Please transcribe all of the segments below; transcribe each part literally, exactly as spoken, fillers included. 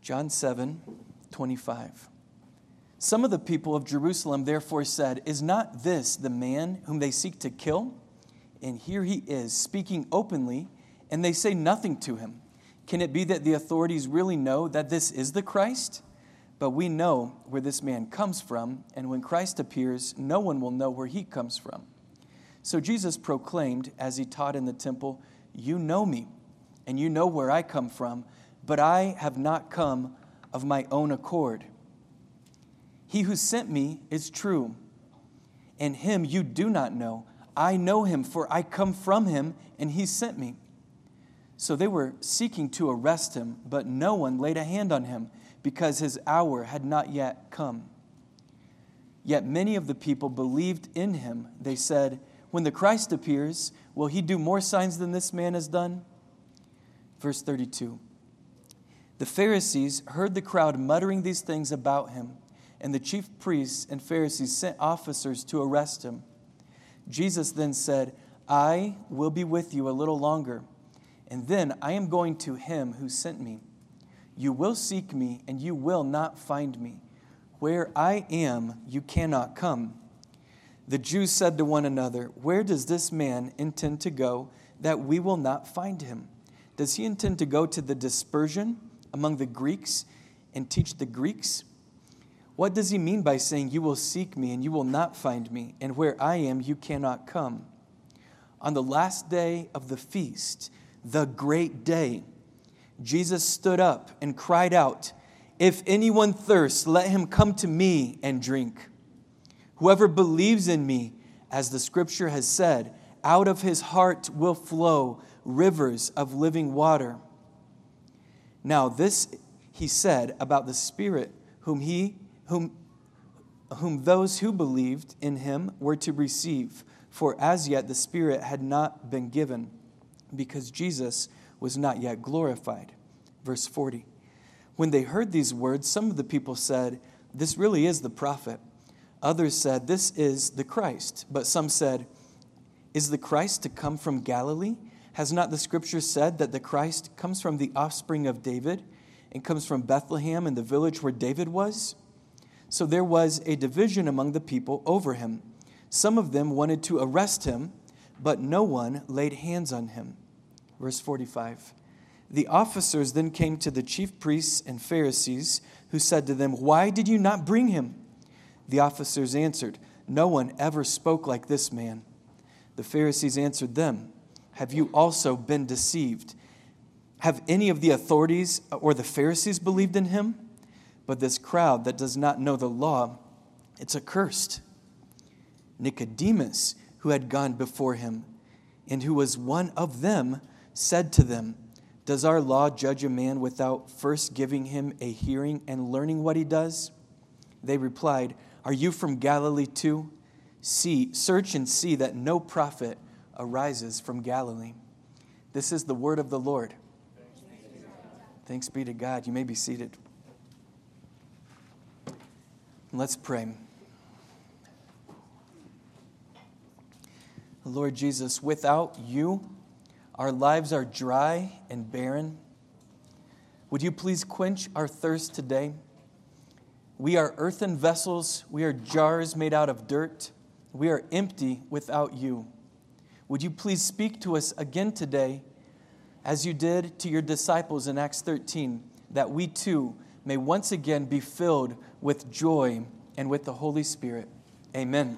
John seven twenty-five. Some of the people of Jerusalem therefore said, "Is not this the man whom they seek to kill? And here he is, speaking openly, and they say nothing to him. Can it be that the authorities really know that this is the Christ? But we know where this man comes from, and when Christ appears, no one will know where he comes from." So Jesus proclaimed as he taught in the temple, "You know me, and you know where I come from, but I have not come of my own accord. He who sent me is true, and him you do not know. I know him, for I come from him, and he sent me." So they were seeking to arrest him, but no one laid a hand on him, because his hour had not yet come. Yet many of the people believed in him. They said, "When the Christ appears, will he do more signs than this man has done?" Verse thirty-two. The Pharisees heard the crowd muttering these things about him, and the chief priests and Pharisees sent officers to arrest him. Jesus then said, "I will be with you a little longer, and then I am going to him who sent me. You will seek me, and you will not find me. Where I am, you cannot come." The Jews said to one another, "Where does this man intend to go that we will not find him? Does he intend to go to the dispersion among the Greeks and teach the Greeks? What does he mean by saying, 'You will seek me and you will not find me, and where I am you cannot come'?" On the last day of the feast, the great day, Jesus stood up and cried out, "If anyone thirsts, let him come to me and drink. Whoever believes in me, as the scripture has said, out of his heart will flow rivers of living water." Now this he said about the Spirit, whom he whom whom those who believed in him were to receive, for as yet the Spirit had not been given, because Jesus was not yet glorified. Verse forty. When they heard these words, some of the people said, "This really is the prophet." Others said, "This is the Christ." But some said, "Is the Christ to come from Galilee? Has not the scripture said that the Christ comes from the offspring of David and comes from Bethlehem and the village where David was?" So there was a division among the people over him. Some of them wanted to arrest him, but no one laid hands on him. Verse forty-five. The officers then came to the chief priests and Pharisees, who said to them, "Why did you not bring him?" The officers answered, "No one ever spoke like this man." The Pharisees answered them, "Have you also been deceived? Have any of the authorities or the Pharisees believed in him? But this crowd that does not know the law, it's accursed." Nicodemus, who had gone before him, and who was one of them, said to them, "Does our law judge a man without first giving him a hearing and learning what he does?" They replied, "Are you from Galilee too? See, search and see that no prophet arises from Galilee." This is the word of the Lord. Thanks be to God. You may be seated. Let's pray. Lord Jesus, without you, our lives are dry and barren. Would you please quench our thirst today? We are earthen vessels. We are jars made out of dirt. We are empty without you. Would you please speak to us again today, as you did to your disciples in Acts thirteen, that we too may once again be filled with joy and with the Holy Spirit. Amen.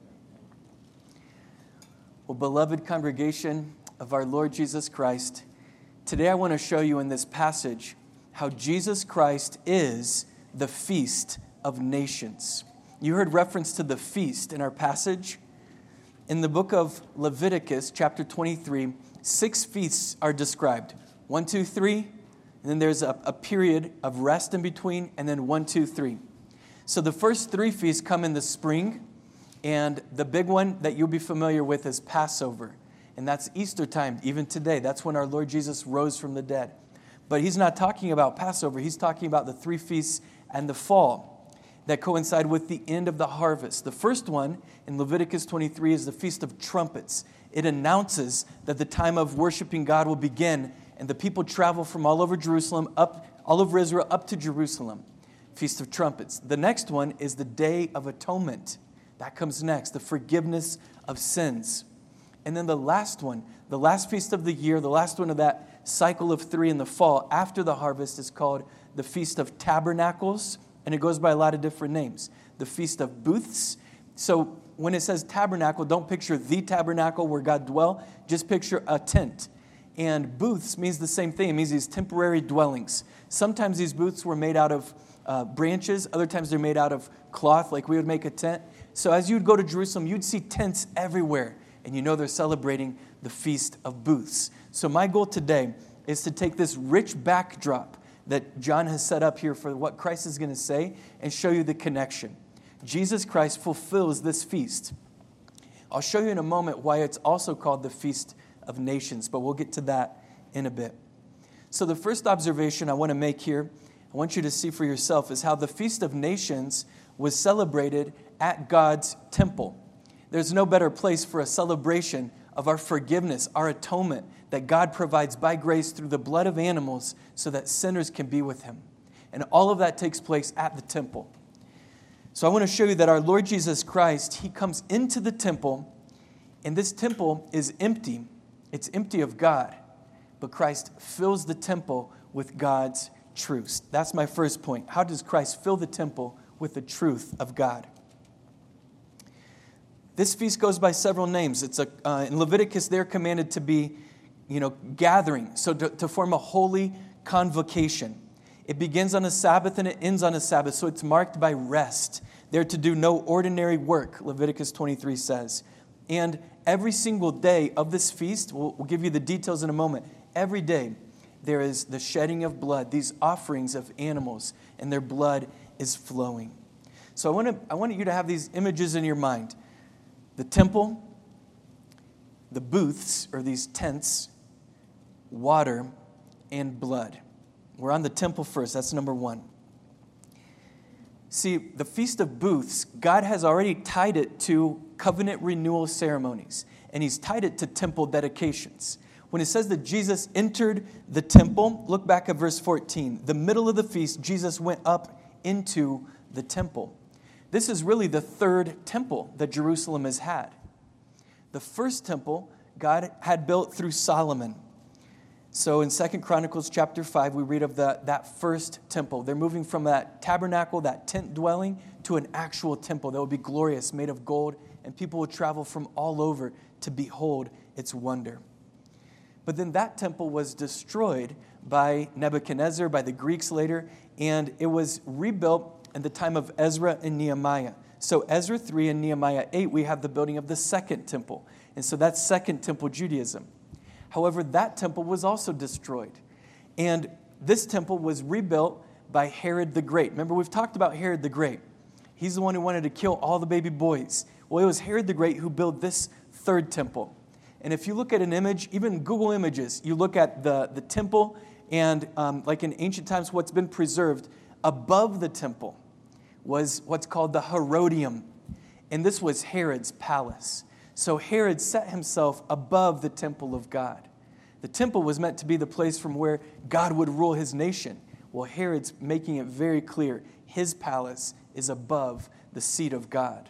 Well, beloved congregation of our Lord Jesus Christ, today I want to show you in this passage how Jesus Christ is the feast of nations. You heard reference to the feast in our passage. In the book of Leviticus, chapter twenty-three, six feasts are described. One, two, three, and then there's a, a period of rest in between, and then one, two, three. So the first three feasts come in the spring, and the big one that you'll be familiar with is Passover. And that's Easter time, even today. That's when our Lord Jesus rose from the dead. But he's not talking about Passover. He's talking about the three feasts and the fall that coincide with the end of the harvest. The first one in Leviticus twenty-three is the Feast of Trumpets. It announces that the time of worshiping God will begin, and the people travel from all over Jerusalem up all over Israel up to Jerusalem. Feast of Trumpets. The next one is the Day of Atonement. That comes next, the forgiveness of sins. And then the last one, the last feast of the year, the last one of that cycle of three in the fall after the harvest is called the Feast of Tabernacles, and it goes by a lot of different names. The Feast of Booths. So when it says tabernacle, don't picture the tabernacle where God dwell, just picture a tent. And booths means the same thing. It means these temporary dwellings. Sometimes these booths were made out of uh, branches. Other times they're made out of cloth, like we would make a tent. So as you'd go to Jerusalem, you'd see tents everywhere. And you know they're celebrating the Feast of Booths. So my goal today is to take this rich backdrop that John has set up here for what Christ is going to say and show you the connection. Jesus Christ fulfills this feast. I'll show you in a moment why it's also called the Feast of Nations, but we'll get to that in a bit. So the first observation I want to make here, I want you to see for yourself, is how the Feast of Nations was celebrated at God's temple. There's no better place for a celebration of our forgiveness, our atonement that God provides by grace through the blood of animals so that sinners can be with him. And all of that takes place at the temple. So I want to show you that our Lord Jesus Christ, he comes into the temple, and this temple is empty. It's empty of God, but Christ fills the temple with God's truths. That's my first point. How does Christ fill the temple with the truth of God? This feast goes by several names. It's a uh, in Leviticus, they're commanded to be, you know, gathering, so to, to form a holy convocation. It begins on a Sabbath and it ends on a Sabbath, so it's marked by rest. They're to do no ordinary work, Leviticus twenty-three says. And every single day of this feast, we'll, we'll give you the details in a moment, every day there is the shedding of blood, these offerings of animals, and their blood is flowing. So I want to, I want you to have these images in your mind. The temple, the booths, or these tents, water, and blood. We're on the temple first. That's number one. See, the Feast of Booths, God has already tied it to covenant renewal ceremonies, and he's tied it to temple dedications. When it says that Jesus entered the temple, look back at verse fourteen. The middle of the feast, Jesus went up into the temple. This is really the third temple that Jerusalem has had. The first temple God had built through Solomon. So in Second Chronicles chapter five, we read of the, that first temple. They're moving from that tabernacle, that tent dwelling, to an actual temple that would be glorious, made of gold, and people would travel from all over to behold its wonder. But then that temple was destroyed by Nebuchadnezzar, by the Greeks later, and it was rebuilt in the time of Ezra and Nehemiah. So Ezra three and Nehemiah eight, we have the building of the second temple. And so that's Second Temple Judaism. However, that temple was also destroyed. And this temple was rebuilt by Herod the Great. Remember, we've talked about Herod the Great. He's the one who wanted to kill all the baby boys. Well, it was Herod the Great who built this third temple. And if you look at an image, even Google Images, you look at the, the temple, and um, like in ancient times, what's been preserved, above the temple was what's called the Herodium. And this was Herod's palace. So Herod set himself above the temple of God. The temple was meant to be the place from where God would rule his nation. Well, Herod's making it very clear his palace is above the seat of God.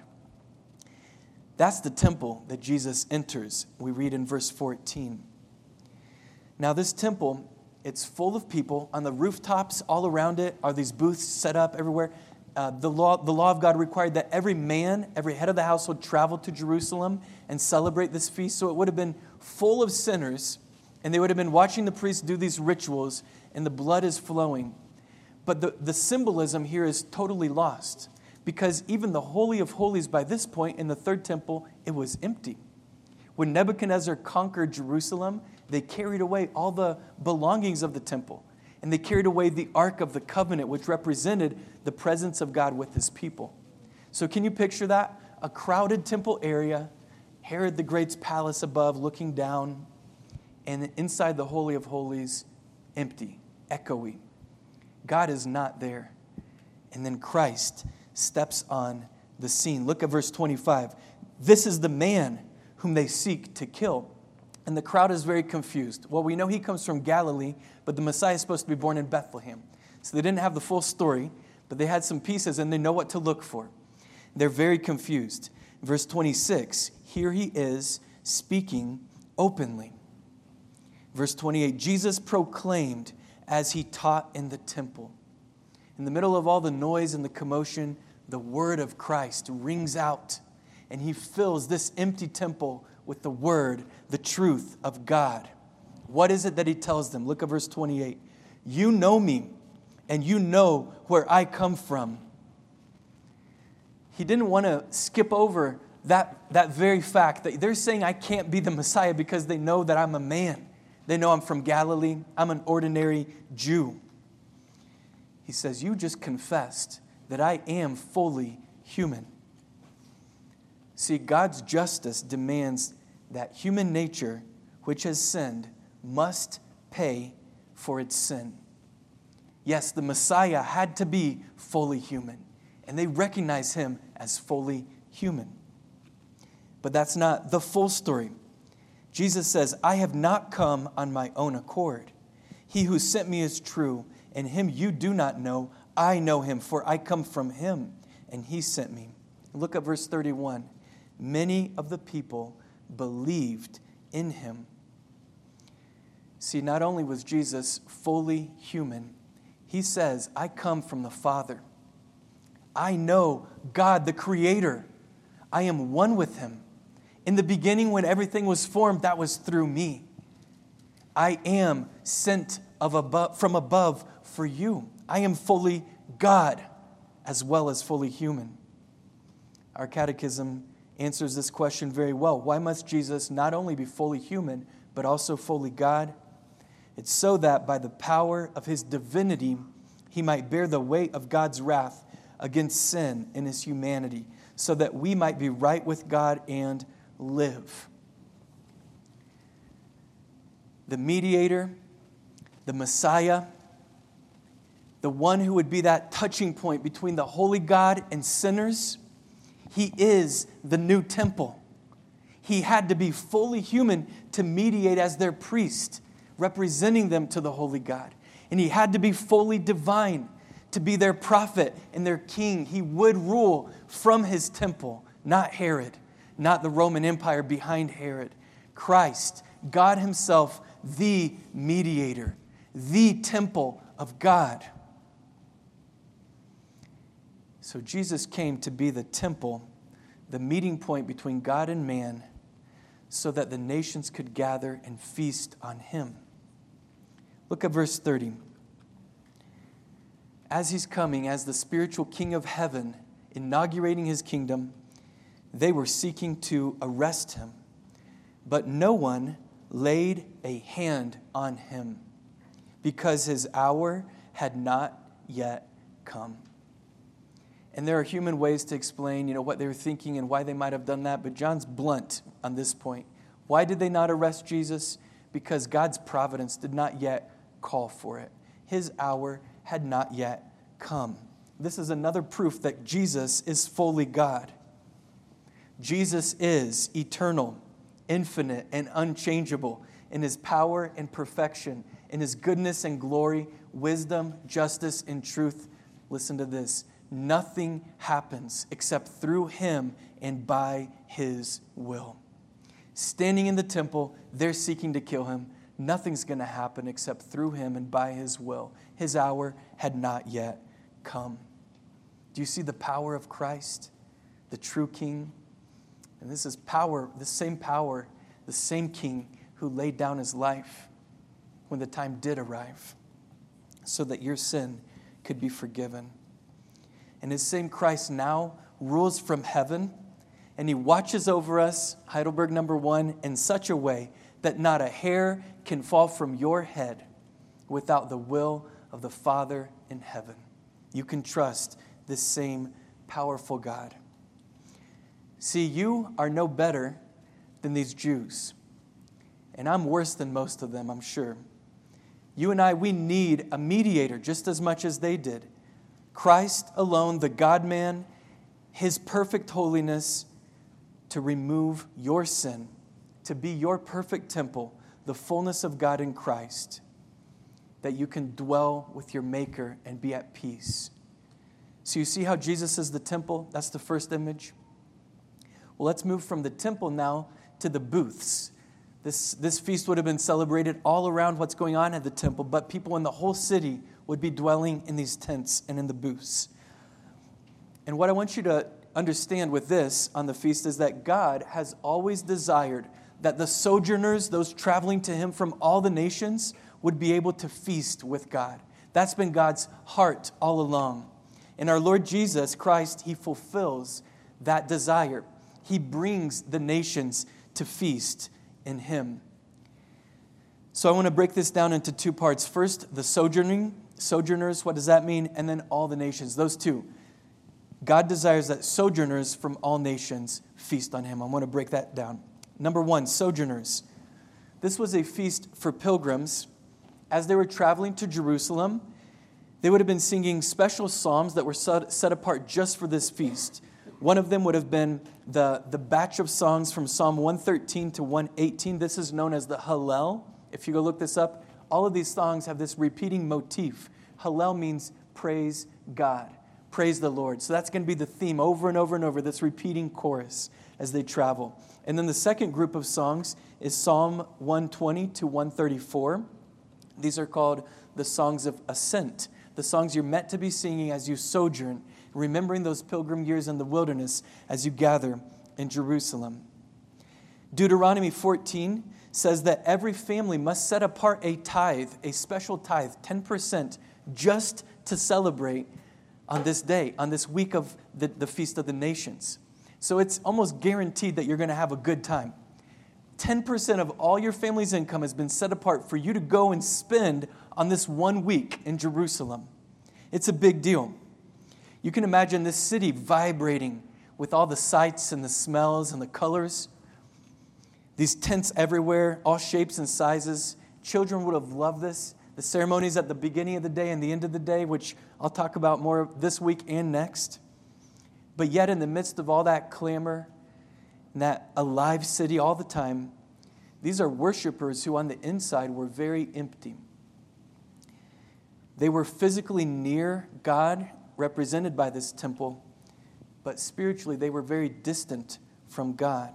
That's the temple that Jesus enters. We read in verse fourteen. Now this temple, it's full of people. On the rooftops all around it are these booths set up everywhere. Uh, the law, the law of God required that every man, every head of the household travel to Jerusalem and celebrate this feast. So it would have been full of sinners, and they would have been watching the priests do these rituals, and the blood is flowing. But the, the symbolism here is totally lost, because even the Holy of Holies by this point in the third temple, it was empty. When Nebuchadnezzar conquered Jerusalem, they carried away all the belongings of the temple. And they carried away the Ark of the Covenant, which represented the presence of God with his people. So can you picture that? A crowded temple area, Herod the Great's palace above looking down, and inside the Holy of Holies, empty, echoey. God is not there. And then Christ steps on the scene. Look at verse twenty-five. This is the man whom they seek to kill. And the crowd is very confused. Well, we know he comes from Galilee, but the Messiah is supposed to be born in Bethlehem. So they didn't have the full story, but they had some pieces and they know what to look for. They're very confused. Verse twenty-six, here he is speaking openly. Verse twenty-eight, Jesus proclaimed as he taught in the temple. In the middle of all the noise and the commotion, the word of Christ rings out, and he fills this empty temple with the word, the truth of God. What is it that he tells them? Look at verse twenty-eight. You know me, and you know where I come from. He didn't want to skip over that, that very fact that they're saying I can't be the Messiah because they know that I'm a man. They know I'm from Galilee. I'm an ordinary Jew. He says, you just confessed that I am fully human. See, God's justice demands that human nature, which has sinned, must pay for its sin. Yes, the Messiah had to be fully human, and they recognize him as fully human. But that's not the full story. Jesus says, I have not come on my own accord. He who sent me is true, and him you do not know. I know him, for I come from him, and he sent me. Look at verse thirty-one. Many of the people believed in him. See, not only was Jesus fully human, he says, I come from the Father. I know God, the Creator. I am one with him. In the beginning, when everything was formed, that was through me. I am sent of above, from above for you. I am fully God as well as fully human. Our catechism answers this question very well. Why must Jesus not only be fully human, but also fully God? It's so that by the power of his divinity, he might bear the weight of God's wrath against sin in his humanity, so that we might be right with God and live. The mediator, the Messiah, the one who would be that touching point between the holy God and sinners, he is the new temple. He had to be fully human to mediate as their priest, representing them to the holy God. And he had to be fully divine to be their prophet and their king. He would rule from his temple, not Herod, not the Roman Empire behind Herod. Christ, God himself, the mediator, the temple of God. So Jesus came to be the temple, the meeting point between God and man, so that the nations could gather and feast on him. Look at verse thirty. As he's coming, as the spiritual king of heaven, inaugurating his kingdom, they were seeking to arrest him, but no one laid a hand on him because his hour had not yet come. And there are human ways to explain, you know, what they were thinking and why they might have done that, but John's blunt on this point. Why did they not arrest Jesus? Because God's providence did not yet call for it. His hour had not yet come. This is another proof that Jesus is fully God. Jesus is eternal, infinite, and unchangeable in his power and perfection, in his goodness and glory, wisdom, justice, and truth. Listen to this. Nothing happens except through him and by his will. Standing in the temple, they're seeking to kill him. Nothing's going to happen except through him and by his will. His hour had not yet come. Do you see the power of Christ, the true King? And this is power, the same power, the same King who laid down his life when the time did arrive so that your sin could be forgiven. And his same Christ now rules from heaven, and he watches over us, Heidelberg number one, in such a way that not a hair can fall from your head without the will of the Father in heaven. You can trust this same powerful God. See, you are no better than these Jews. And I'm worse than most of them, I'm sure. You and I, we need a mediator just as much as they did. Christ alone, the God-man, his perfect holiness to remove your sin, to be your perfect temple, the fullness of God in Christ. that you can dwell with your Maker and be at peace. So you see how Jesus is the temple? That's the first image. Well, let's move from the temple now to the booths. This, this feast would have been celebrated all around what's going on at the temple, but people in the whole city would be dwelling in these tents and in the booths. And what I want you to understand with this on the feast is that God has always desired that the sojourners, those traveling to him from all the nations, would be able to feast with God. That's been God's heart all along. And our Lord Jesus Christ, he fulfills that desire. He brings the nations to feast in him. So I want to break this down into two parts. First, the sojourning, sojourners, what does that mean? And then all the nations, those two. God desires that sojourners from all nations feast on him. I want to break that down. Number one, sojourners. This was a feast for pilgrims. As they were traveling to Jerusalem, they would have been singing special psalms that were set apart just for this feast. One of them would have been the, the batch of songs from Psalm one thirteen to one eighteen. This is known as the Hallel. If you go look this up, all of these songs have this repeating motif. Hallel means praise God, praise the Lord. So that's going to be the theme over and over and over, this repeating chorus as they travel. And then the second group of songs is Psalm one twenty to one thirty-four. These are called the songs of ascent, the songs you're meant to be singing as you sojourn, remembering those pilgrim years in the wilderness as you gather in Jerusalem. Deuteronomy fourteen says that every family must set apart a tithe, a special tithe, ten percent, just to celebrate on this day, on this week of the, the Feast of the Nations. So it's almost guaranteed that you're going to have a good time. ten percent of all your family's income has been set apart for you to go and spend on this one week in Jerusalem. It's a big deal. You can imagine this city vibrating with all the sights and the smells and the colors. These tents everywhere, all shapes and sizes. Children would have loved this. The ceremonies at the beginning of the day and the end of the day, which I'll talk about more this week and next. But yet in the midst of all that clamor and that alive city all the time, these are worshipers who on the inside were very empty. They were physically near God, represented by this temple, but spiritually they were very distant from God.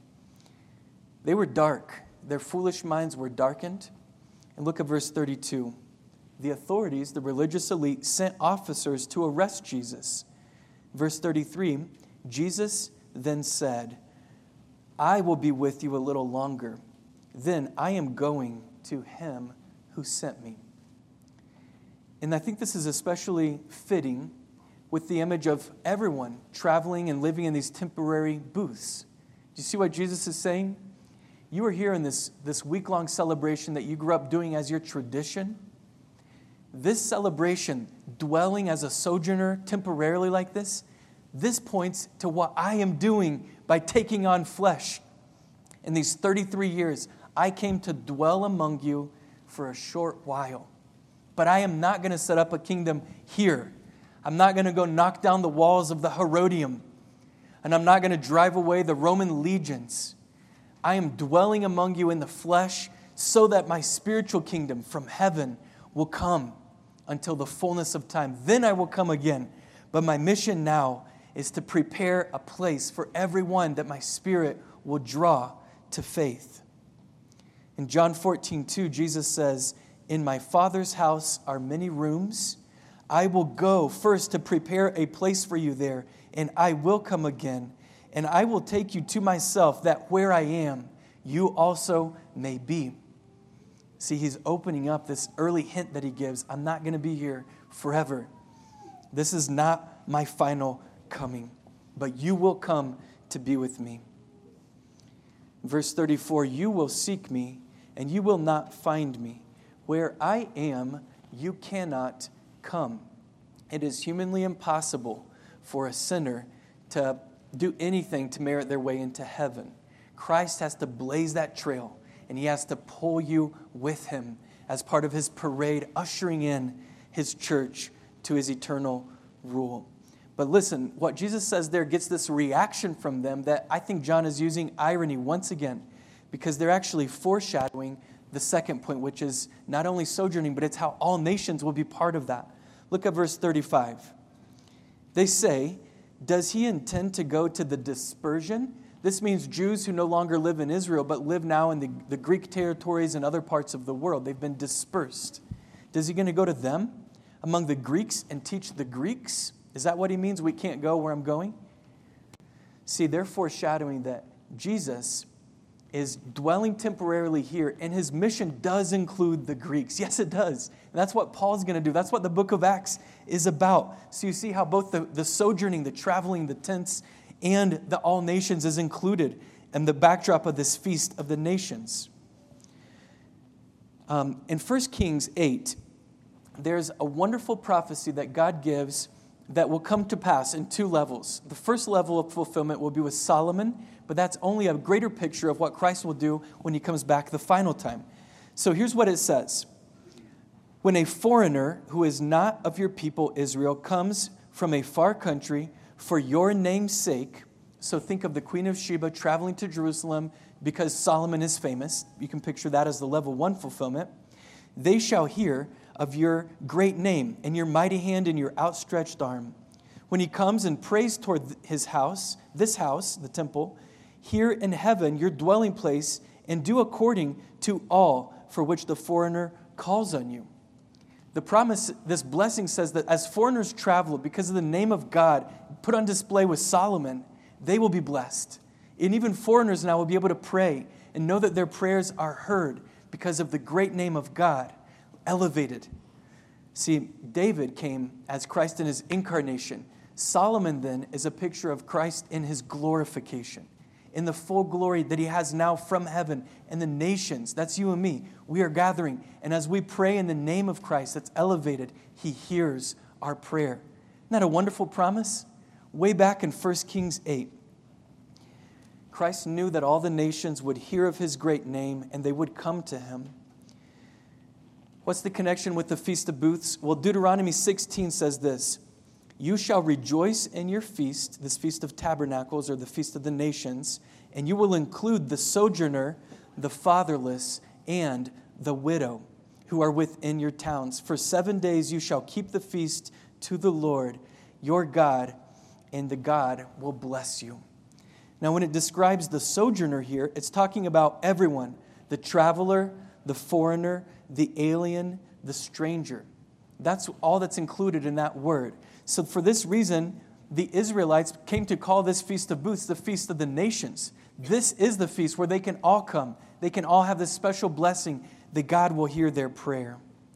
They were dark. Their foolish minds were darkened. And look at verse thirty-two. The authorities, the religious elite, sent officers to arrest Jesus. Verse thirty-three, Jesus then said, I will be with you a little longer. Then I am going to him who sent me. And I think this is especially fitting with the image of everyone traveling and living in these temporary booths. Do you see what Jesus is saying? You are here in this, this week-long celebration that you grew up doing as your tradition. This celebration, dwelling as a sojourner temporarily like this, this points to what I am doing by taking on flesh. In these thirty-three years, I came to dwell among you for a short while. But I am not going to set up a kingdom here. I'm not going to go knock down the walls of the Herodium. And I'm not going to drive away the Roman legions. I am dwelling among you in the flesh so that my spiritual kingdom from heaven will come until the fullness of time. Then I will come again. But my mission now is to prepare a place for everyone that my spirit will draw to faith. In John fourteen two, Jesus says, in my Father's house are many rooms. I will go first to prepare a place for you there, and I will come again, and I will take you to myself, that where I am, you also may be. See, he's opening up this early hint that he gives. I'm not going to be here forever. This is not my final coming, but you will come to be with me. Verse thirty-four, you will seek me, and you will not find me. Where I am, you cannot come. It is humanly impossible for a sinner to do anything to merit their way into heaven. Christ has to blaze that trail, and he has to pull you with him as part of his parade, ushering in his church to his eternal rule. But listen, what Jesus says there gets this reaction from them that I think John is using irony once again, because they're actually foreshadowing the second point, which is not only sojourning, but it's how all nations will be part of that. Look at verse thirty-five. They say, does he intend to go to the dispersion? This means Jews who no longer live in Israel, but live now in the, the Greek territories and other parts of the world. They've been dispersed. Is he going to go to them, among the Greeks, and teach the Greeks? Is that what he means? We can't go where I'm going? See, they're foreshadowing that Jesus is dwelling temporarily here, and his mission does include the Greeks. Yes, it does. And that's what Paul's going to do. That's what the book of Acts is about. So you see how both the, the sojourning, the traveling, the tents, and the all nations is included in the backdrop of this feast of the nations. Um, in First Kings eight, there's a wonderful prophecy that God gives that will come to pass in two levels. The first level of fulfillment will be with Solomon, but that's only a greater picture of what Christ will do when he comes back the final time. So here's what it says. When a foreigner who is not of your people Israel comes from a far country for your name's sake, so think of the Queen of Sheba traveling to Jerusalem because Solomon is famous. You can picture that as the level one fulfillment. They shall hear of your great name and your mighty hand and your outstretched arm. When he comes and prays toward his house, this house, the temple, here in heaven, your dwelling place, and do according to all for which the foreigner calls on you. The promise, this blessing says that as foreigners travel, because of the name of God put on display with Solomon, they will be blessed. And even foreigners now will be able to pray and know that their prayers are heard because of the great name of God, elevated. See, David came as Christ in his incarnation. Solomon then is a picture of Christ in his glorification, in the full glory that he has now from heaven. And the nations, that's you and me, we are gathering. And as we pray in the name of Christ that's elevated, he hears our prayer. Isn't that a wonderful promise? Way back in First Kings eight, Christ knew that all the nations would hear of his great name and they would come to him. What's the connection with the Feast of Booths? Well, Deuteronomy sixteen says this, you shall rejoice in your feast, this Feast of Tabernacles or the Feast of the Nations, and you will include the sojourner, the fatherless, and the widow who are within your towns. For seven days you shall keep the feast to the Lord your God, and the God will bless you. Now, when it describes the sojourner here, it's talking about everyone, the traveler, the foreigner, the alien, the stranger. That's all that's included in that word. So for this reason, the Israelites came to call this Feast of Booths the Feast of the Nations. This is the feast where they can all come. They can all have this special blessing that God will hear their prayer.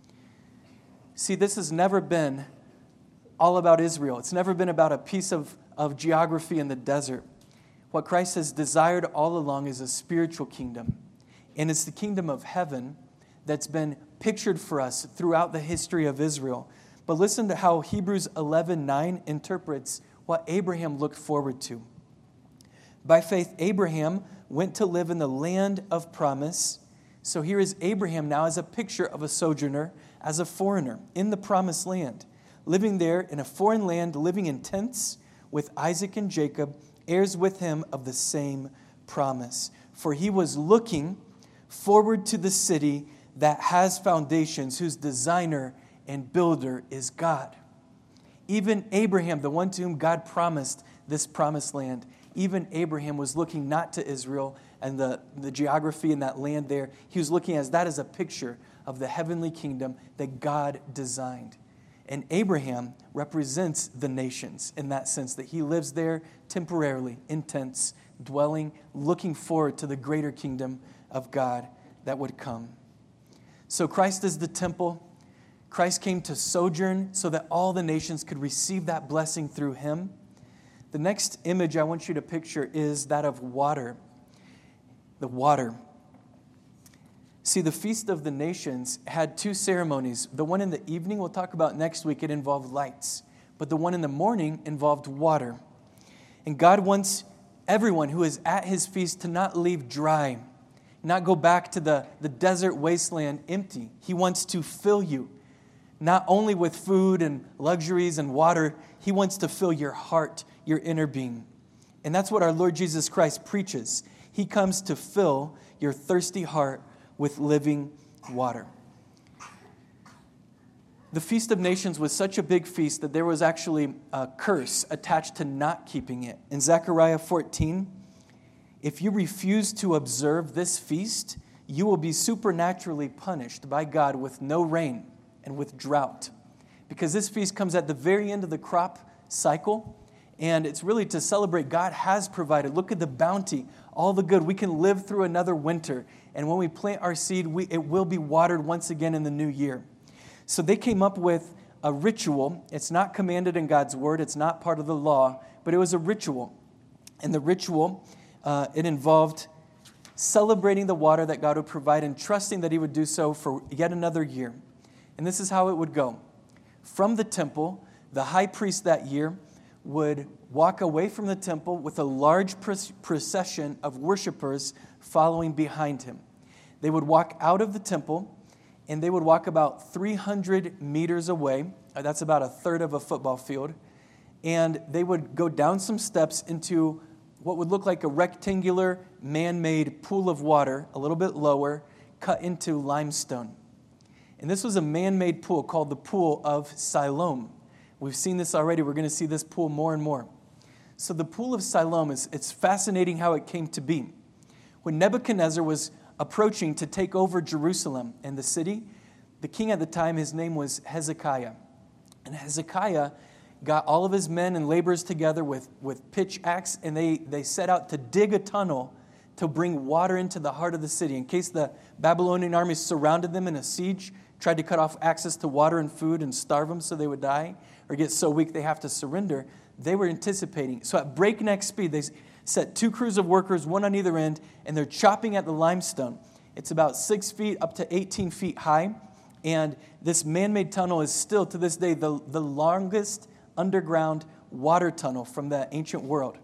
See, this has never been all about Israel. It's never been about a piece of, of geography in the desert. What Christ has desired all along is a spiritual kingdom. And it's the kingdom of heaven that's been pictured for us throughout the history of Israel. But listen to how Hebrews eleven nine interprets what Abraham looked forward to. By faith, Abraham went to live in the land of promise. So here is Abraham now as a picture of a sojourner, as a foreigner in the promised land, living there in a foreign land, living in tents with Isaac and Jacob, heirs with him of the same promise. For he was looking forward to the city that has foundations, whose designer and builder is God. Even Abraham, the one to whom God promised this promised land, even Abraham was looking not to Israel and the, the geography in that land there. He was looking as that is a picture of the heavenly kingdom that God designed. And Abraham represents the nations in that sense, that he lives there temporarily, in tents, dwelling, looking forward to the greater kingdom of God that would come. So Christ is the temple. Christ came to sojourn so that all the nations could receive that blessing through him. The next image I want you to picture is that of water. The water. See, the Feast of the Nations had two ceremonies. The one in the evening we'll talk about next week, it involved lights. But the one in the morning involved water. And God wants everyone who is at his feast to not leave dry, not go back to the, the desert wasteland empty. He wants to fill you, not only with food and luxuries and water. He wants to fill your heart, your inner being. And that's what our Lord Jesus Christ preaches. He comes to fill your thirsty heart with living water. The Feast of Nations was such a big feast that there was actually a curse attached to not keeping it. In Zechariah fourteen, if you refuse to observe this feast, you will be supernaturally punished by God with no rain and with drought. Because this feast comes at the very end of the crop cycle, and it's really to celebrate God has provided. Look at the bounty, all the good. We can live through another winter, and when we plant our seed, we, it will be watered once again in the new year. So they came up with a ritual. It's not commanded in God's word. It's not part of the law, but it was a ritual. And the ritual, uh, it involved celebrating the water that God would provide and trusting that he would do so for yet another year. And this is how it would go. From the temple, the high priest that year would walk away from the temple with a large procession of worshipers following behind him. They would walk out of the temple, and they would walk about three hundred meters away. That's about a third of a football field. And they would go down some steps into what would look like a rectangular man-made pool of water, a little bit lower, cut into limestone. And this was a man-made pool called the Pool of Siloam. We've seen this already. We're going to see this pool more and more. So the Pool of Siloam, is it's fascinating how it came to be. When Nebuchadnezzar was approaching to take over Jerusalem and the city, the king at the time, his name was Hezekiah. And Hezekiah got all of his men and laborers together with, with pitch axe, and they, they set out to dig a tunnel to bring water into the heart of the city. In case the Babylonian army surrounded them in a siege, tried to cut off access to water and food and starve them so they would die, or get so weak they have to surrender, they were anticipating. So at breakneck speed, they set two crews of workers, one on either end, and they're chopping at the limestone. It's about six feet up to eighteen feet high, and this man-made tunnel is still, to this day, the, the longest underground water tunnel from the ancient world.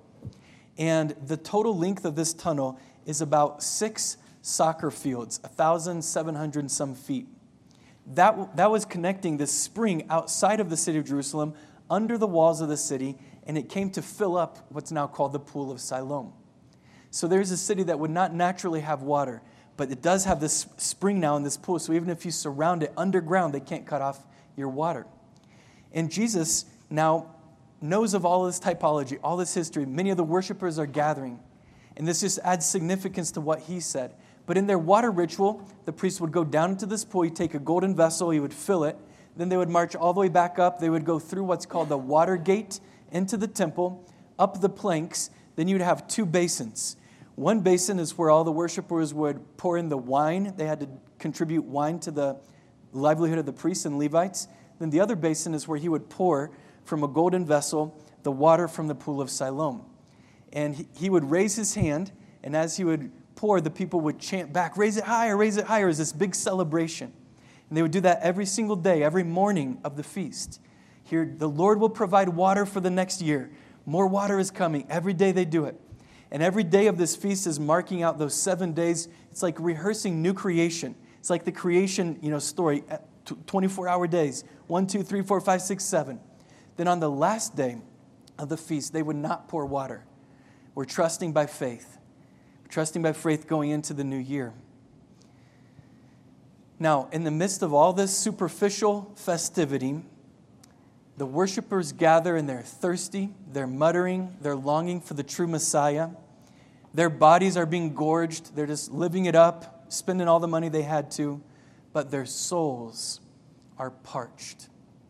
And the total length of this tunnel is about six soccer fields, one thousand seven hundred and some feet. That, that was connecting this spring outside of the city of Jerusalem, under the walls of the city, and it came to fill up what's now called the Pool of Siloam. So there's a city that would not naturally have water, but it does have this spring now in this pool, so even if you surround it underground, they can't cut off your water. And Jesus now knows of all this typology, all this history. Many of the worshipers are gathering, and this just adds significance to what he said. But in their water ritual, the priest would go down into this pool, he'd take a golden vessel, he would fill it, then they would march all the way back up, they would go through what's called the water gate into the temple, up the planks, then you'd have two basins. One basin is where all the worshipers would pour in the wine. They had to contribute wine to the livelihood of the priests and Levites. Then the other basin is where he would pour from a golden vessel the water from the Pool of Siloam. And he, he would raise his hand, and as he would pour, the people would chant back, raise it higher, raise it higher, as this big celebration. And they would do that every single day, every morning of the feast. Here, the Lord will provide water for the next year. More water is coming. Every day they do it. And every day of this feast is marking out those seven days. It's like rehearsing new creation. It's like the creation, you know, story, twenty-four hour days. One, two, three, four, five, six, seven. Then on the last day of the feast, they would not pour water. We're trusting by faith. We're trusting by faith going into the new year. Now, in the midst of all this superficial festivity, the worshipers gather and they're thirsty, they're muttering, they're longing for the true Messiah. Their bodies are being gorged, they're just living it up, spending all the money they had to, but their souls are parched.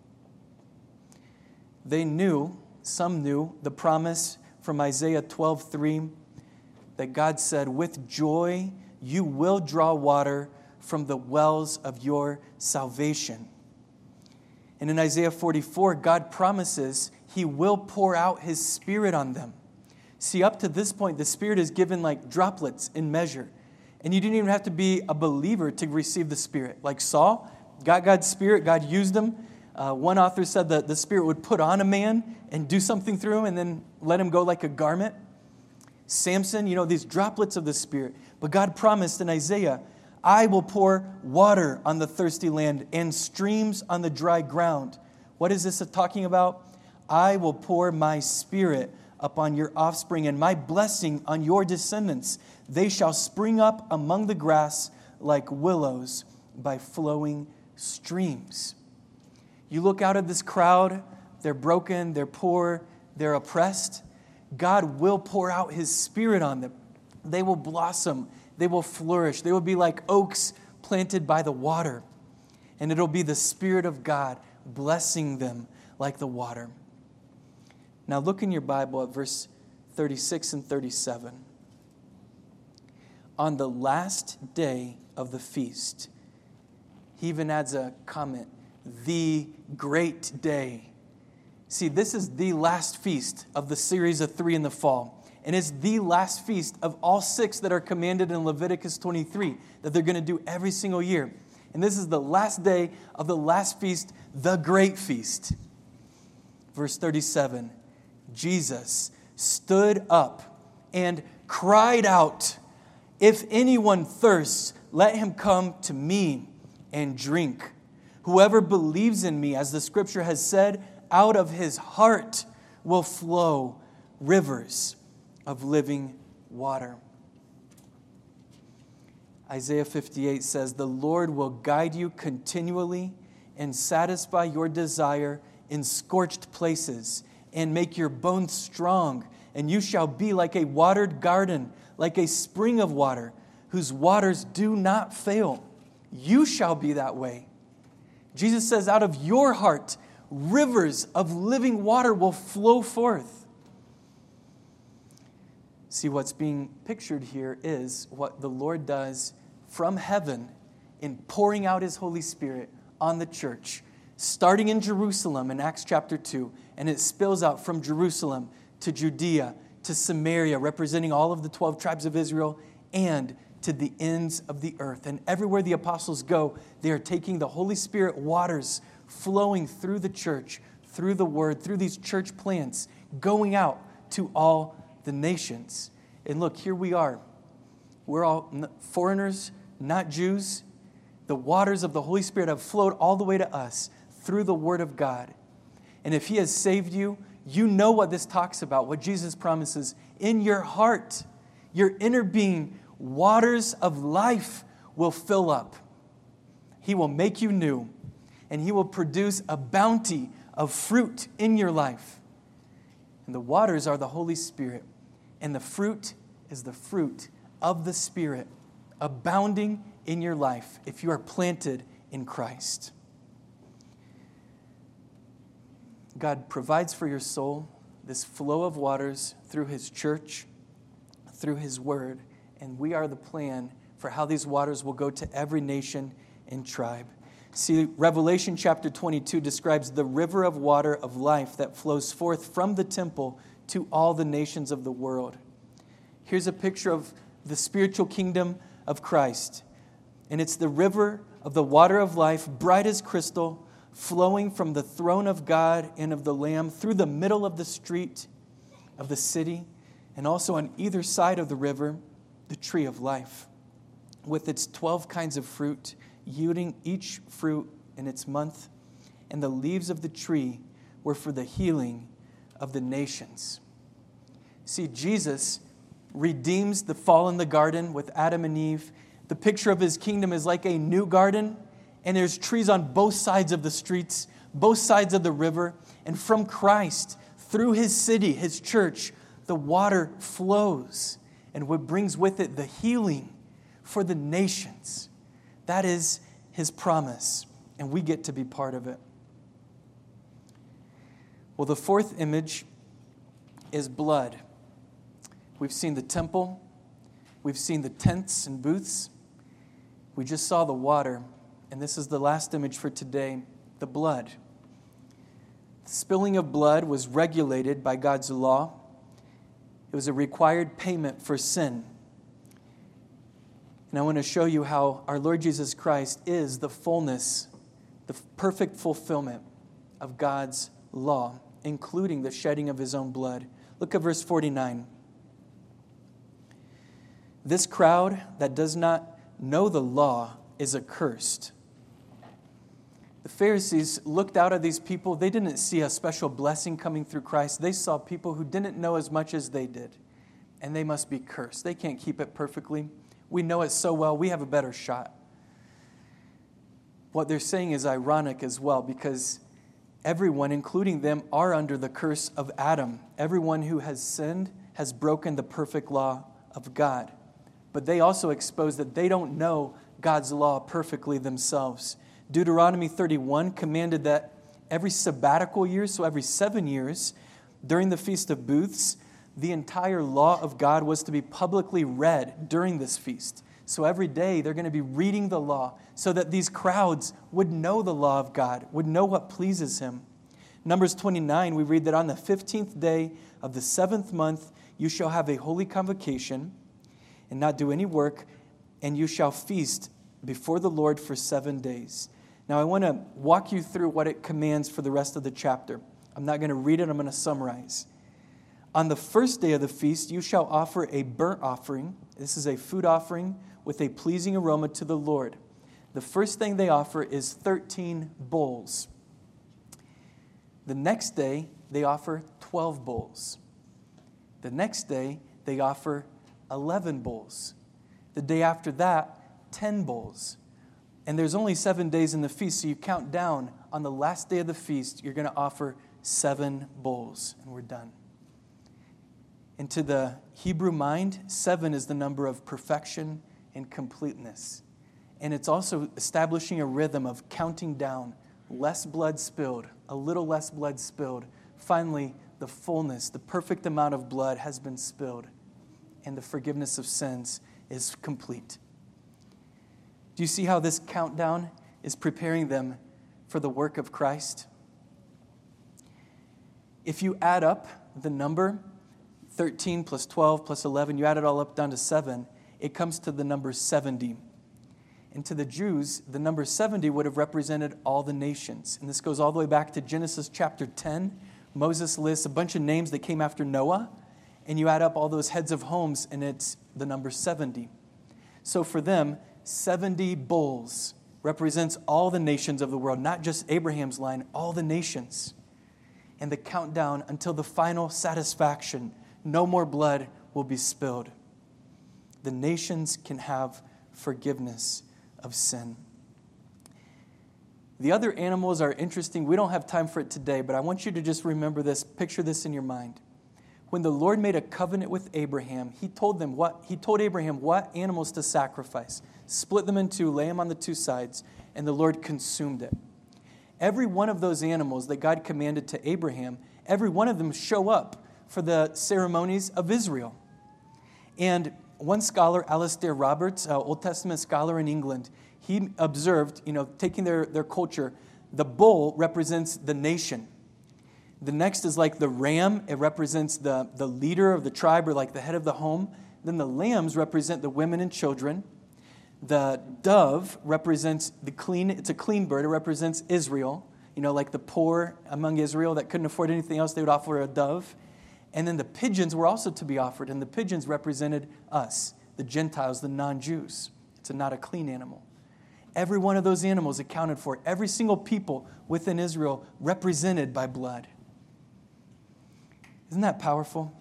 They knew, some knew, the promise from Isaiah twelve three that God said, with joy you will draw water from the wells of your salvation. And in Isaiah forty-four, God promises he will pour out his Spirit on them. See, up to this point, the Spirit is given like droplets in measure. And you didn't even have to be a believer to receive the Spirit. Like Saul, got God's Spirit, God used him. Uh, one author said that the Spirit would put on a man and do something through him and then let him go like a garment. Samson, you know, these droplets of the Spirit. But God promised in Isaiah, I will pour water on the thirsty land and streams on the dry ground. What is this talking about? I will pour my Spirit upon your offspring and my blessing on your descendants. They shall spring up among the grass like willows by flowing streams. You look out at this crowd, they're broken, they're poor, they're oppressed. God will pour out his Spirit on them. They will blossom, they will flourish, they will be like oaks planted by the water. And it'll be the Spirit of God blessing them like the water. Now look in your Bible at verse thirty-six and thirty-seven. On the last day of the feast, he even adds a comment, the great day. See, this is the last feast of the series of three in the fall. And it's the last feast of all six that are commanded in Leviticus twenty-three that they're going to do every single year. And this is the last day of the last feast, the great feast. Verse thirty-seven, Jesus stood up and cried out, "If anyone thirsts, let him come to me and drink. Whoever believes in me, as the scripture has said, out of his heart will flow rivers of living water." Isaiah fifty-eight says, "The Lord will guide you continually and satisfy your desire in scorched places and make your bones strong. And you shall be like a watered garden, like a spring of water, whose waters do not fail." You shall be that way. Jesus says, out of your heart, rivers of living water will flow forth. See, what's being pictured here is what the Lord does from heaven in pouring out his Holy Spirit on the church, starting in Jerusalem in Acts chapter two, and it spills out from Jerusalem to Judea, to Samaria, representing all of the twelve tribes of Israel, and to the ends of the earth. And everywhere the apostles go, they are taking the Holy Spirit waters flowing through the church, through the word, through these church plants, going out to all the nations. And look, here we are. We're all foreigners, not Jews. The waters of the Holy Spirit have flowed all the way to us through the word of God. And if he has saved you, you know what this talks about, what Jesus promises. In your heart, your inner being, waters of life will fill up. He will make you new, and he will produce a bounty of fruit in your life. And the waters are the Holy Spirit, and the fruit is the fruit of the Spirit, abounding in your life if you are planted in Christ. God provides for your soul this flow of waters through his church, through his word, and we are the plan for how these waters will go to every nation and tribe. See, Revelation chapter twenty-two describes the river of water of life that flows forth from the temple to all the nations of the world. Here's a picture of the spiritual kingdom of Christ. And it's the river of the water of life, bright as crystal, flowing from the throne of God and of the Lamb through the middle of the street of the city, and also on either side of the river, the tree of life, with its twelve kinds of fruit, yielding each fruit in its month. And the leaves of the tree were for the healing of the nations. See, Jesus redeems the fall in the garden with Adam and Eve. The picture of his kingdom is like a new garden, and there's trees on both sides of the streets, both sides of the river. And from Christ, through his city, his church, the water flows. And what brings with it the healing for the nations. That is his promise, and we get to be part of it. Well, the fourth image is blood. We've seen the temple. We've seen the tents and booths. We just saw the water, and this is the last image for today, the blood. The spilling of blood was regulated by God's law. It was a required payment for sin. And I want to show you how our Lord Jesus Christ is the fullness, the perfect fulfillment of God's law, including the shedding of his own blood. Look at verse forty-nine. This crowd that does not know the law is accursed. The Pharisees looked out at these people. They didn't see a special blessing coming through Christ. They saw people who didn't know as much as they did. And they must be cursed. They can't keep it perfectly. We know it so well, we have a better shot. What they're saying is ironic as well, because everyone, including them, are under the curse of Adam. Everyone who has sinned has broken the perfect law of God. But they also expose that they don't know God's law perfectly themselves. Deuteronomy thirty-one commanded that every sabbatical year, so every seven years, during the Feast of Booths, the entire law of God was to be publicly read during this feast. So every day they're going to be reading the law so that these crowds would know the law of God, would know what pleases Him. Numbers twenty-nine, we read that on the fifteenth day of the seventh month, you shall have a holy convocation and not do any work, and you shall feast before the Lord for seven days. Now I want to walk you through what it commands for the rest of the chapter. I'm not going to read it, I'm going to summarize. On the first day of the feast, you shall offer a burnt offering. This is a food offering with a pleasing aroma to the Lord. The first thing they offer is thirteen bulls. The next day, they offer twelve bulls. The next day, they offer eleven bulls. The day after that, ten bulls. And there's only seven days in the feast, so you count down. On the last day of the feast, you're going to offer seven bulls, and we're done. And to the Hebrew mind, seven is the number of perfection and completeness. And it's also establishing a rhythm of counting down, less blood spilled, a little less blood spilled. Finally, the fullness, the perfect amount of blood has been spilled, and the forgiveness of sins is complete. Do you see how this countdown is preparing them for the work of Christ? If you add up the number, thirteen plus twelve plus eleven, you add it all up down to seven, it comes to the number seventy. And to the Jews, the number seventy would have represented all the nations. And this goes all the way back to Genesis chapter ten. Moses lists a bunch of names that came after Noah, and you add up all those heads of homes, and it's the number seventy. So for them, seventy bulls represents all the nations of the world, not just Abraham's line, all the nations. And the countdown until the final satisfaction, no more blood will be spilled. The nations can have forgiveness of sin. The other animals are interesting. We don't have time for it today, but I want you to just remember this, picture this in your mind. When the Lord made a covenant with Abraham, he told them what he told Abraham what animals to sacrifice. Split them in two, lay them on the two sides, and the Lord consumed it. Every one of those animals that God commanded to Abraham, every one of them show up for the ceremonies of Israel. And one scholar, Alistair Roberts, an Old Testament scholar in England, he observed, you know, taking their, their culture, the bull represents the nation. The next is like the ram. It represents the, the leader of the tribe, or like the head of the home. Then the lambs represent the women and children. The dove represents the clean, it's a clean bird. It represents Israel. You know, like the poor among Israel that couldn't afford anything else, they would offer a dove. And then the pigeons were also to be offered, and the pigeons represented us, the Gentiles, the non-Jews. It's a, not a clean animal. Every one of those animals accounted for, every single people within Israel represented by blood. Isn't that powerful?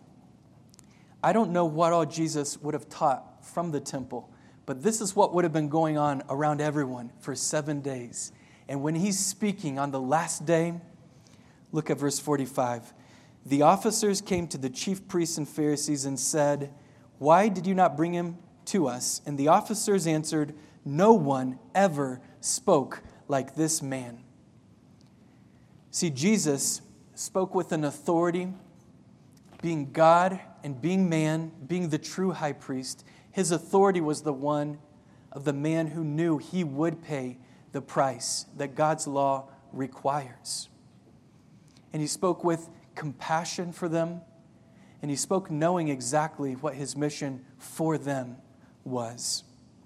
I don't know what all Jesus would have taught from the temple, but this is what would have been going on around everyone for seven days. And when he's speaking on the last day, look at verse forty-five. The officers came to the chief priests and Pharisees and said, "Why did you not bring him to us?" And the officers answered, "No one ever spoke like this man." See, Jesus spoke with an authority, being God and being man, being the true high priest. His authority was the one of the man who knew he would pay the price that God's law requires. And he spoke with compassion for them, and he spoke knowing exactly what his mission for them was.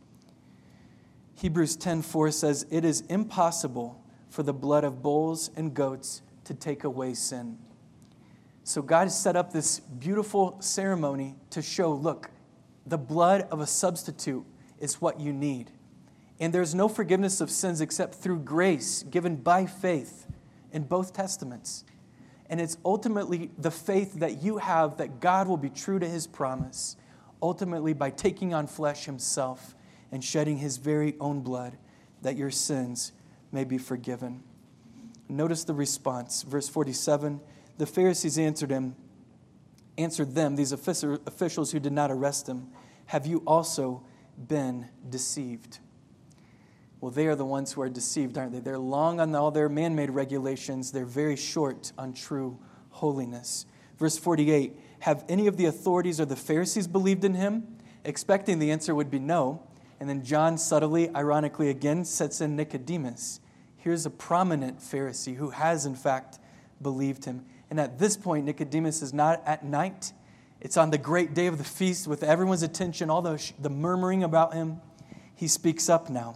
Hebrews ten four says, "It is impossible for the blood of bulls and goats to take away sin." So God has set up this beautiful ceremony to show, look, the blood of a substitute is what you need. And there's no forgiveness of sins except through grace given by faith in both testaments. And it's ultimately the faith that you have that God will be true to his promise. ultimately by taking on flesh himself and shedding his very own blood, that your sins may be forgiven. Notice the response. Verse forty-seven, the Pharisees answered him, answered them, these officials who did not arrest him, have you also been deceived? Well, they are the ones who are deceived, aren't they? They're long on all their man-made regulations. They're very short on true holiness. Verse forty-eight, have any of the authorities or the Pharisees believed in him? Expecting the answer would be no. And then John subtly, ironically again, sets in Nicodemus. Here's a prominent Pharisee who has, in fact, believed him. And at this point, Nicodemus is not at night. It's on the great day of the feast with everyone's attention, all the, the murmuring about him. He speaks up now.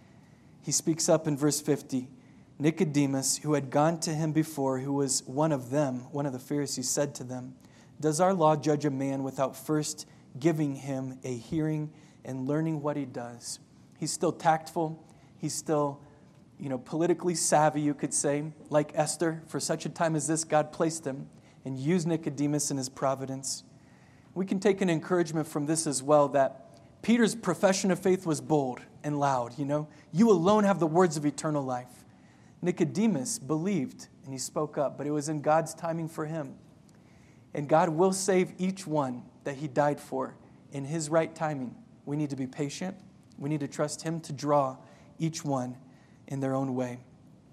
He speaks up in verse fifty. Nicodemus, who had gone to him before, who was one of them, one of the Pharisees, said to them, does our law judge a man without first giving him a hearing and learning what he does? He's still tactful. He's still, you know, politically savvy, you could say. Like Esther, for such a time as this, God placed him and used Nicodemus in his providence. We can take an encouragement from this as well, that Peter's profession of faith was bold and loud, you know. You alone have the words of eternal life. Nicodemus believed and he spoke up, but it was in God's timing for him. And God will save each one that he died for in his right timing. We need to be patient. We need to trust him to draw each one in their own way.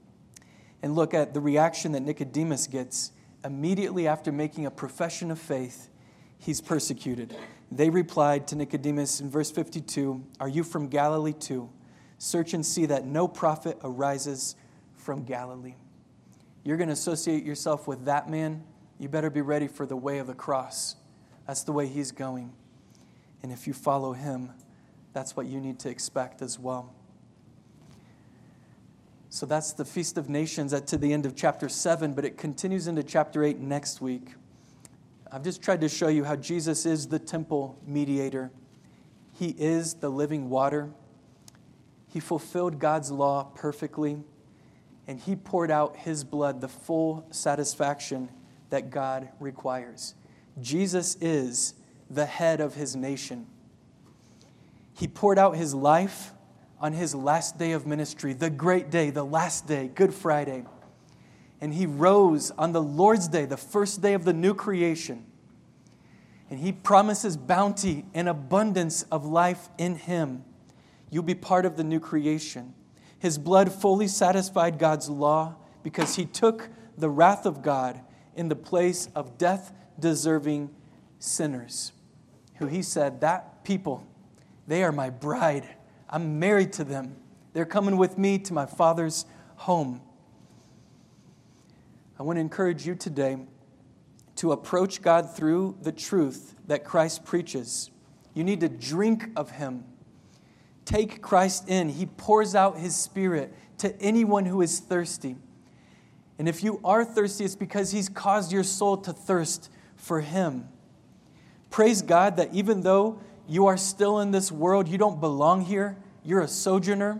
And look at the reaction that Nicodemus gets immediately after making a profession of faith. He's persecuted. They replied to Nicodemus in verse fifty-two, are you from Galilee too? Search and see that no prophet arises from Galilee. You're going to associate yourself with that man, you better be ready for the way of the cross. That's the way he's going. And if you follow him, that's what you need to expect as well. So that's the Feast of Nations at to the end of chapter seven, but it continues into chapter eight next week. I've just tried to show you how Jesus is the temple mediator. He is the living water. He fulfilled God's law perfectly, and he poured out his blood, the full satisfaction that God requires. Jesus is the head of his nation. He poured out his life on his last day of ministry, the great day, the last day, Good Friday. And he rose on the Lord's Day, the first day of the new creation. And he promises bounty and abundance of life in him. You'll be part of the new creation. His blood fully satisfied God's law because he took the wrath of God in the place of death-deserving sinners, who he said, that people, they are my bride. I'm married to them. They're coming with me to my Father's home. I want to encourage you today to approach God through the truth that Christ preaches. You need to drink of him. Take Christ in. He pours out his Spirit to anyone who is thirsty. And if you are thirsty, it's because he's caused your soul to thirst for him. Praise God that even though you are still in this world, you don't belong here, you're a sojourner,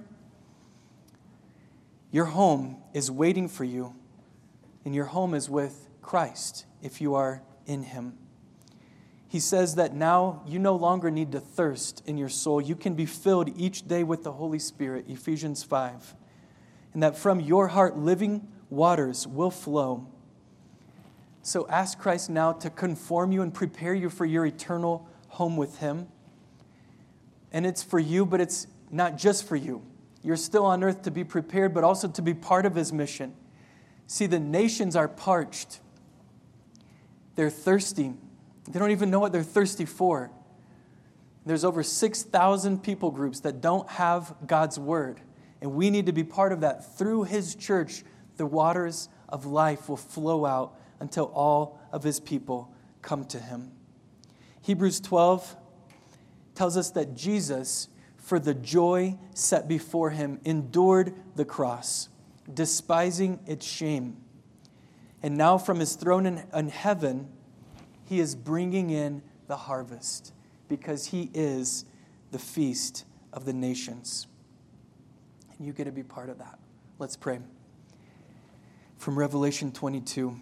your home is waiting for you. And your home is with Christ if you are in him. He says that now you no longer need to thirst in your soul. You can be filled each day with the Holy Spirit, Ephesians five. And that from your heart living waters will flow. So ask Christ now to conform you and prepare you for your eternal home with him. And it's for you, but it's not just for you. You're still on earth to be prepared, but also to be part of his mission. See, the nations are parched. They're thirsty. They don't even know what they're thirsty for. There's over six thousand people groups that don't have God's word. And we need to be part of that. Through his church, the waters of life will flow out until all of his people come to him. Hebrews twelve tells us that Jesus, for the joy set before him, endured the cross, despising its shame. And now from his throne in, in heaven, he is bringing in the harvest because he is the feast of the nations. And you get to be part of that. Let's pray. From Revelation twenty-two.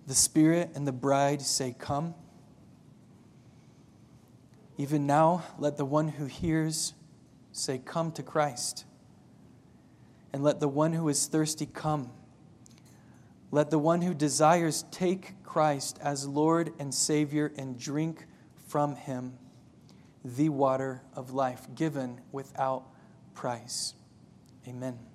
The Spirit and the bride say, "Come." Even now, let the one who hears say, "Come to Christ." And let the one who is thirsty come. Let the one who desires take Christ as Lord and Savior and drink from him the water of life given without price. Amen.